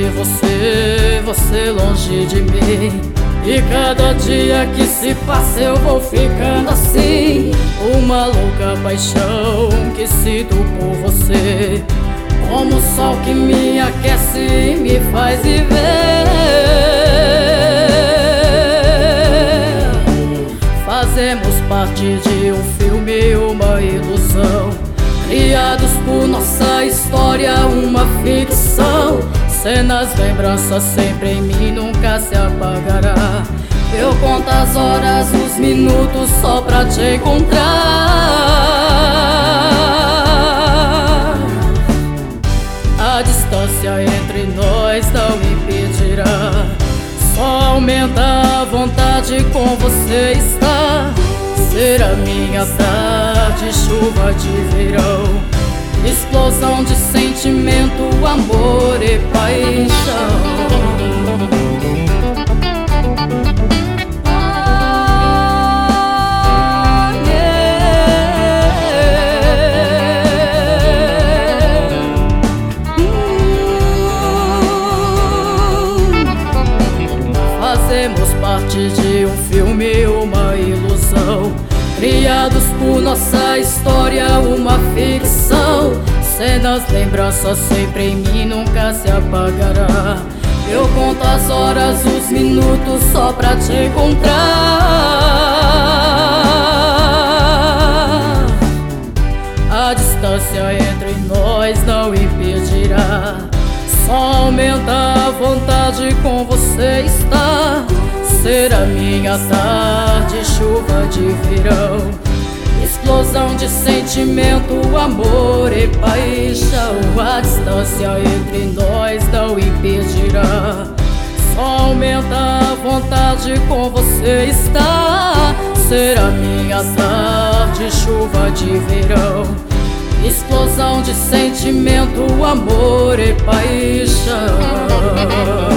de você, você longe de mim. E cada dia que se passa eu vou ficando assim. Uma louca paixão que sinto por você, como o sol que me aquece e me faz viver. Fazemos parte de um filme, uma ilusão, criados por nossa história, uma ficção. Cenas, lembranças sempre em mim, nunca se apagará. Eu conto as horas, os minutos só pra te encontrar. A distância entre nós não impedirá, só aumenta a vontade com você estar. Será minha tarde, chuva de verão, explosão de sentimento, amor e paixão. Fazemos parte de um filme, uma ilusão, criados por nossa história, uma ficção. Cenas, lembranças sempre em mim, nunca se apagará. Eu conto as horas, os minutos só pra te encontrar. A distância entre nós não impedirá, só aumenta a vontade com você estar. Será minha tarde, chuva de verão, explosão de sentimento, amor e paixão. A distância entre nós não impedirá, só aumenta a vontade com você estar. Será minha tarde, chuva de verão, explosão de sentimento, amor e paixão.